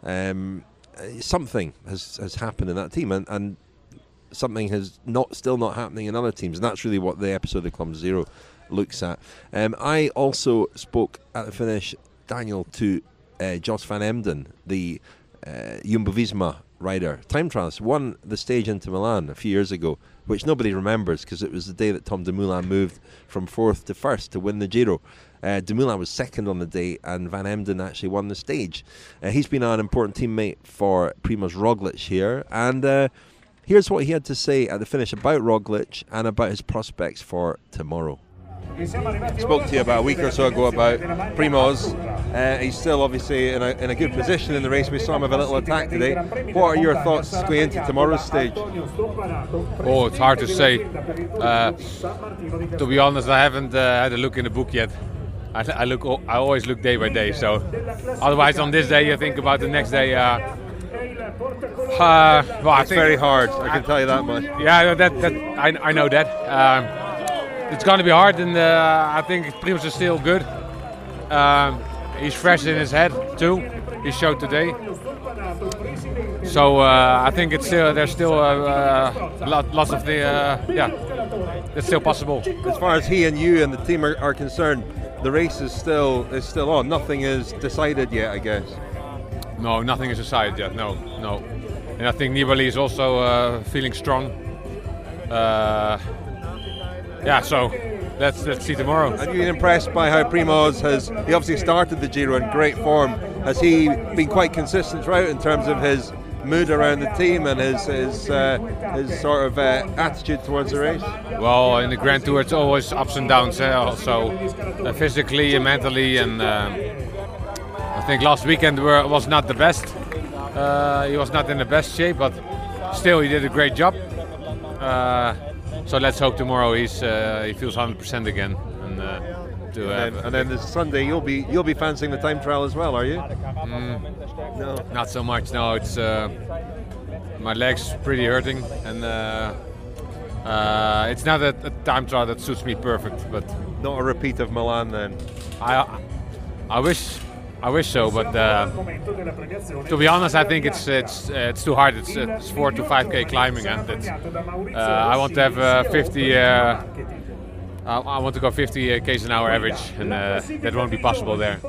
um, something has, has happened in that team, and, and something has not still not happening in other teams, and that's really what the episode of Kilometre Zero looks at. Um, I also spoke at the finish, Daniel, to uh, Jos van Emden, the uh, Jumbo-Visma rider, time trialist, won the stage into Milan a few years ago, which nobody remembers because it was the day that Tom Dumoulin moved from fourth to first to win the Giro. Uh, Dumoulin was second on the day, and Van Emden actually won the stage. Uh, he's been an important teammate for Primož Roglic here, and uh, here's what he had to say at the finish about Roglic and about his prospects for tomorrow. spoke to you about a week or so ago about Primoz. Uh, he's still obviously in a, in a good position in the race. We saw him have a little attack today. What are your thoughts going into tomorrow's stage? Oh, it's hard to say. Uh, to be honest, I haven't uh, had a look in the book yet. I, I look. I always look day by day. So, otherwise, on this day, you think about the next day. Uh, uh, well, I it's think very hard. I can tell you that much. Yeah, that that I, I know that. Um, it's going to be hard, and uh, I think Primoz is still good. Um, he's fresh in his head too. He showed today. So uh, I think it's still there's still uh, uh, lot, lots of the uh, yeah, it's still possible. As far as he and you and the team are, are concerned, the race is still is still on. Nothing is decided yet, I guess. No, nothing is decided yet. No, no. And I think Nibali is also uh, feeling strong. Uh, yeah, so let's let's see tomorrow. Have you been impressed by how Primoz has? He obviously started the Giro in great form. Has he been quite consistent throughout in terms of his mood around the team and his his, uh, his sort of uh, attitude towards the race? Well, in the Grand Tour, it's always ups and downs. Uh, so uh, physically and mentally, and uh, I think last weekend were, was not the best. Uh, he was not in the best shape, but still he did a great job. Uh, so let's hope tomorrow he's uh, he feels one hundred percent again. And, uh, to, uh, and, then, and then this Sunday you'll be you'll be fancying the time trial as well, are you? Mm, no, not so much. No, it's uh, my legs pretty hurting, and uh, uh, it's not a, a time trial that suits me perfect. But not a repeat of Milan then. I I wish. I wish so, but uh, to be honest, I think it's it's uh, it's too hard. It's, it's four to five k climbing, and it's, uh, I want to have uh, fifty. Uh, I want to go fifty k's an hour average, and uh, that won't be possible there.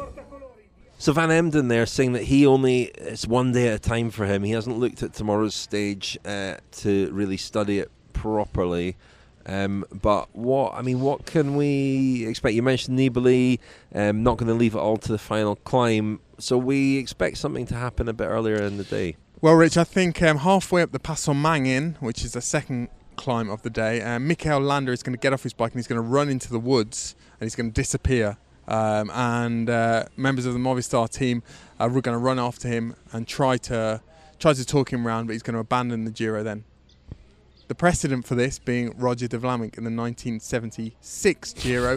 So Van Emden there saying that he only it's one day at a time for him. He hasn't looked at tomorrow's stage uh, to really study it properly. Um, but what I mean, what can we expect? You mentioned Nibali, um, not going to leave it all to the final climb. So we expect something to happen a bit earlier in the day. Well, Rich, I think um, halfway up the Passo Mangin, which is the second climb of the day, uh, Mikel Landa is going to get off his bike and he's going to run into the woods and he's going to disappear. Um, and uh, members of the Movistar team are going to run after him and try to try to talk him round, but he's going to abandon the Giro then. The precedent for this being Roger de Vlaeminck in the nineteen seventy-six Giro,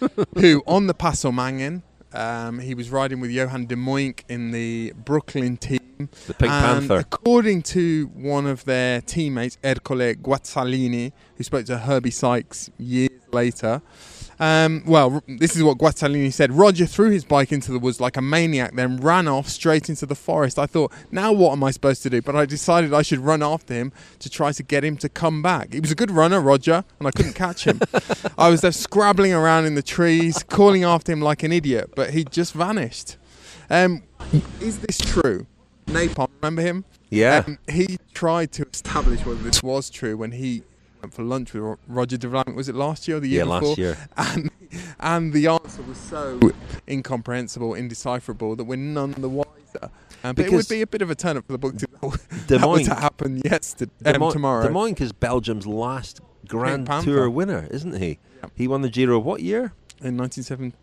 who on the Passo Mangin, um, he was riding with Johan de Moink in the Brooklyn team. The Pink and Panther. According to one of their teammates, Ercole Guazzalini, who spoke to Herbie Sykes years later, Um, well, this is what Guazzalini said. Roger threw his bike into the woods like a maniac, then ran off straight into the forest. I thought, now what am I supposed to do? But I decided I should run after him to try to get him to come back. He was a good runner, Roger, and I couldn't catch him. I was there scrabbling around in the trees, calling after him like an idiot, but he just vanished. Um, is this true? Napalm, remember him? Yeah. Um, he tried to establish whether this was true when he went for lunch with Roger de Vlaeminck. Was it last year or the year yeah, before? last year. And, and the answer was so incomprehensible, indecipherable, that we're none the wiser. Um, but it would be a bit of a turn up for the book to know that was to happen yesterday, um, Mo- tomorrow. De Moink is Belgium's last Grand Panther. Tour winner, isn't he? Yep. He won the Giro what year? In nineteen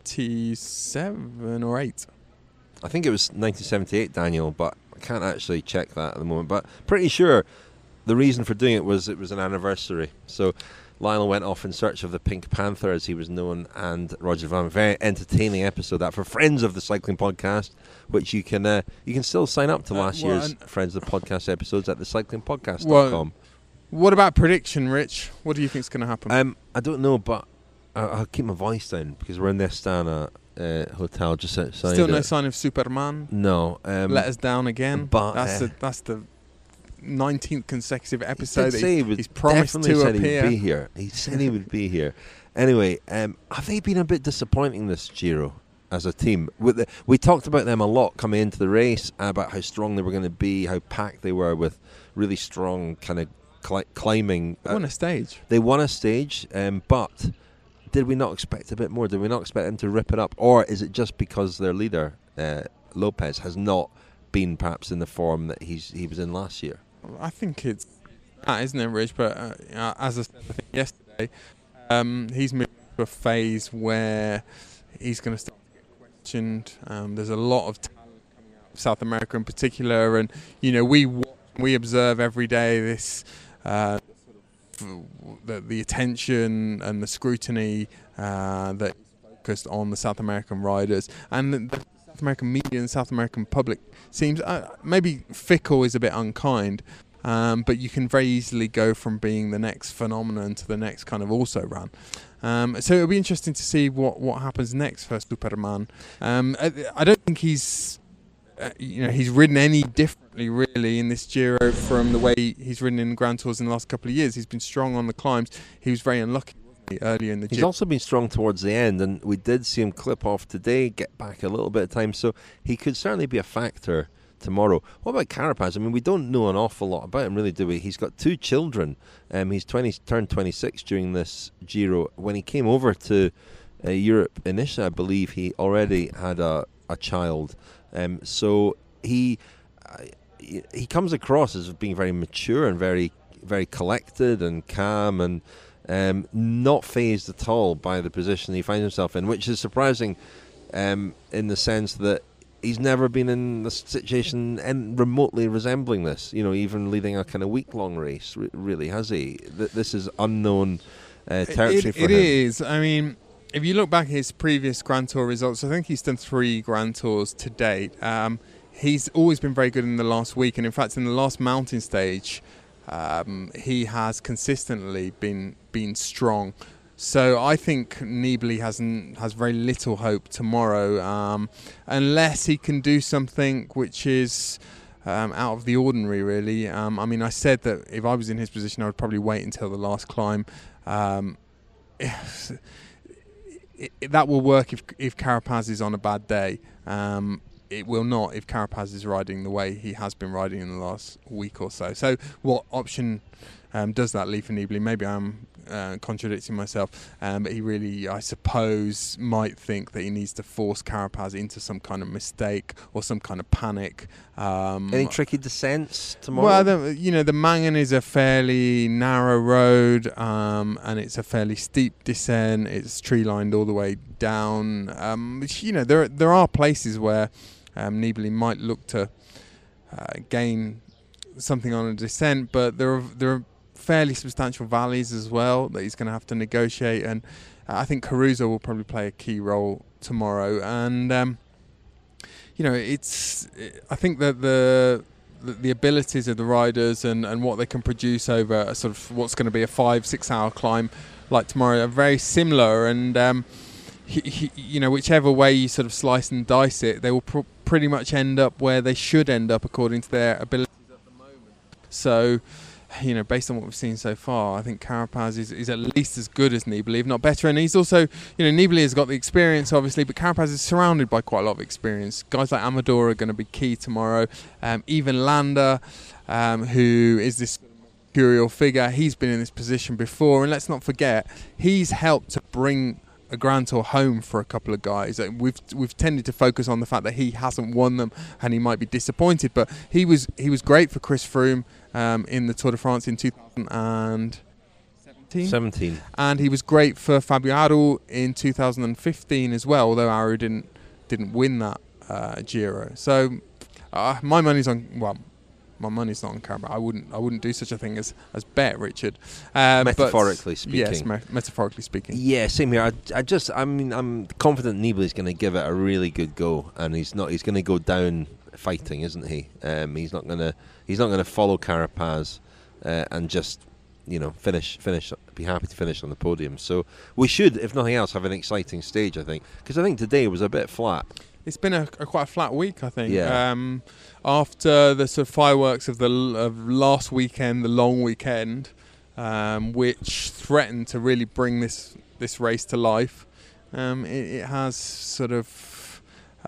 seventy-seven or eight. I think it was nineteen seventy-eight, Daniel, but I can't actually check that at the moment. But pretty sure the reason for doing it was it was an anniversary. So Lionel went off in search of the Pink Panther, as he was known, and Roger Van. Very entertaining episode that for friends of the Cycling Podcast, which you can uh, you can still sign up to last uh, well, year's Friends of the Podcast episodes at the cycling podcast dot com. Well, what about prediction, Rich? What do you think is going to happen? Um, I don't know, but I'll, I'll keep my voice down because we're in the Astana uh, hotel just outside. Still no it. sign of Superman. No, um, let us down again. But that's uh, the that's the nineteenth consecutive episode he that he, he he's promised to said appear. He would be here. He said he would be here. Anyway, um, have they been a bit disappointing this Giro as a team? With the, we talked about them a lot coming into the race, about how strong they were going to be, how packed they were with really strong kind of cli- climbing. They won a stage. They won a stage, um, but did we not expect a bit more? Did we not expect them to rip it up? Or is it just because their leader, uh, Lopez, has not been perhaps in the form that he's he was in last year? I think it's that, isn't it, Rich? But uh, as I said I think yesterday, um, he's moved a phase where he's going to start to get questioned. Um, there's a lot of talent coming out of South America in particular, and you know we we observe every day this uh, the, the attention and the scrutiny uh, that is focused on the South American riders, and the, the South American media and South American public seems uh, maybe fickle is a bit unkind. Um, but you can very easily go from being the next phenomenon to the next kind of also run. Um, so it'll be interesting to see what, what happens next for Superman. Um, I, I don't think he's, uh, you know, he's ridden any differently really in this Giro from the way he's ridden in Grand Tours in the last couple of years. He's been strong on the climbs. He was very unlucky earlier in the He's Giro. also been strong towards the end, and we did see him clip off today, get back a little bit of time. So he could certainly be a factor tomorrow. What about Carapaz? I mean, we don't know an awful lot about him, really, do we? He's got two children. Um, he's twenty, turned twenty-six during this Giro. When he came over to uh, Europe initially, I believe he already had a, a child. Um, so he uh, he comes across as being very mature and very very collected and calm and um, not fazed at all by the position he finds himself in, which is surprising um, in the sense that he's never been in a situation and remotely resembling this, you know, even leading a kind of week-long race, really, has he? This is unknown uh, territory it, for it him. It is. I mean, if you look back at his previous Grand Tour results, I think he's done three Grand Tours to date. Um, he's always been very good in the last week, and in fact, in the last mountain stage, um, he has consistently been been strong. So I think Nibali hasn't has very little hope tomorrow, um, unless he can do something which is um, out of the ordinary, really. Um, I mean, I said that if I was in his position, I would probably wait until the last climb. Um, it, it, that will work if if Carapaz is on a bad day. Um, it will not if Carapaz is riding the way he has been riding in the last week or so. So what option um, does that leave for Nibali? Maybe I'm Uh, contradicting myself, um, but he really, I suppose, might think that he needs to force Carapaz into some kind of mistake or some kind of panic. Um, Any tricky descents tomorrow? Well, the, you know, the Mangan is a fairly narrow road, um, and it's a fairly steep descent. It's tree lined all the way down. Um, which, you know, there there are places where um, Nibali might look to uh, gain something on a descent, but there are there are fairly substantial valleys as well that he's going to have to negotiate, and I think Caruso will probably play a key role tomorrow. And um, you know, it's I think that the the, the abilities of the riders and, and what they can produce over a sort of what's going to be a five six hour climb like tomorrow are very similar, and um, he, he, you know, whichever way you sort of slice and dice it, they will pr- pretty much end up where they should end up according to their abilities at the moment. So, you know, based on what we've seen so far, I think Carapaz is, is at least as good as Nibali, if not better. And he's also, you know, Nibali has got the experience, obviously, but Carapaz is surrounded by quite a lot of experience. Guys like Amador are going to be key tomorrow. Um, even Landa, um, who is this mercurial figure, he's been in this position before. And let's not forget, he's helped to bring a Grand Tour home for a couple of guys. We've we've tended to focus on the fact that he hasn't won them and he might be disappointed, but he was he was great for Chris Froome um, in the Tour de France in two thousand seventeen. seventeen. And he was great for Fabio Aru in two thousand fifteen as well, although Aru didn't didn't win that uh, Giro. So uh, my money's on well. My money's not on Carapaz. I wouldn't. I wouldn't do such a thing as, as bet, Richard. Uh, metaphorically but, speaking. Yes, me- metaphorically speaking. Yeah, same here. I, I just, I mean, I'm confident Nibali's going to give it a really good go, and he's not. He's going to go down fighting, isn't he? Um, he's not going to. He's not going to follow Carapaz uh, and just, you know, finish, finish, be happy to finish on the podium. So we should, if nothing else, have an exciting stage. I think, because I think today was a bit flat. It's been a, a quite a flat week, I think. Yeah. Um, after the sort of fireworks of the of last weekend, the long weekend, um, which threatened to really bring this this race to life, um, it, it has sort of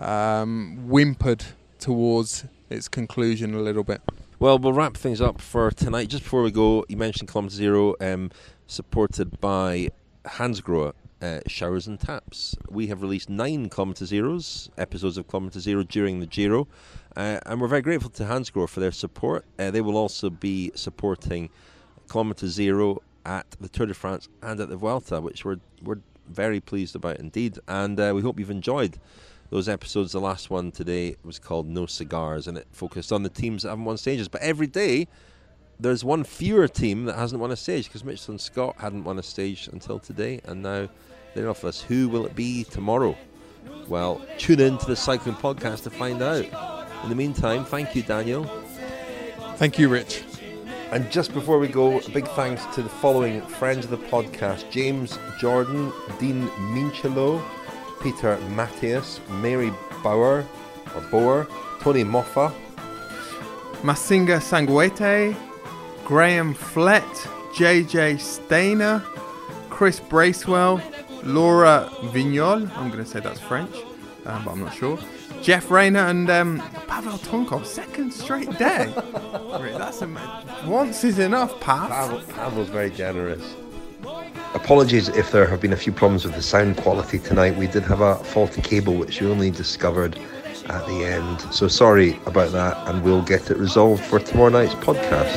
um, whimpered towards its conclusion a little bit. Well, we'll wrap things up for tonight. Just before we go, you mentioned Kilometre Zero, um, supported by Hansgrohe. Uh, showers and taps. We have released nine Kilometre Zeros, episodes of Kilometre Zero during the Giro, uh, and we're very grateful to Hansgrohe for their support. Uh, they will also be supporting Kilometre Zero at the Tour de France and at the Vuelta, which we're we're very pleased about indeed. And uh, we hope you've enjoyed those episodes. The last one today was called No Cigars, and it focused on the teams that haven't won stages. But every day, there's one fewer team that hasn't won a stage, because Mitchell and Scott hadn't won a stage until today, and now they're off us. Who will it be tomorrow? Well, tune in to the Cycling Podcast to find out. In the meantime, thank you, Daniel. Thank you, Rich. And just before we go, a big thanks to the following friends of the podcast: James Jordan, Dean Minchelo, Peter Matthias, Mary Bauer, or Boer, Tony Moffa, Masinga Sanguete, Graham Flett, J J Stainer, Chris Bracewell, Laura Vignol, I'm going to say that's French, um, but I'm not sure, Jeff Rayner, and um, Pavel Tonkov, second straight day. That's amazing. Once is enough, Pav. Pavel, Pavel's very generous. Apologies if there have been a few problems with the sound quality tonight. We did have a faulty cable which we only discovered at the end. So sorry about that, and we'll get it resolved for tomorrow night's podcast.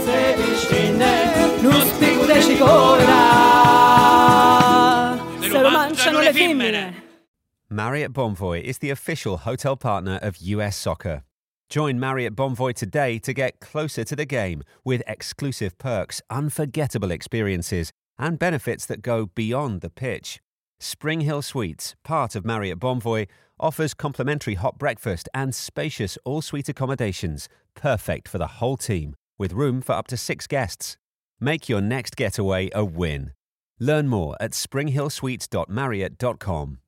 Marriott Bonvoy is the official hotel partner of U S Soccer. Join Marriott Bonvoy today to get closer to the game with exclusive perks, unforgettable experiences, and benefits that go beyond the pitch. Spring Hill Suites, part of Marriott Bonvoy, offers complimentary hot breakfast and spacious all-suite accommodations, perfect for the whole team, with room for up to six guests. Make your next getaway a win. Learn more at spring hill suites dot marriott dot com.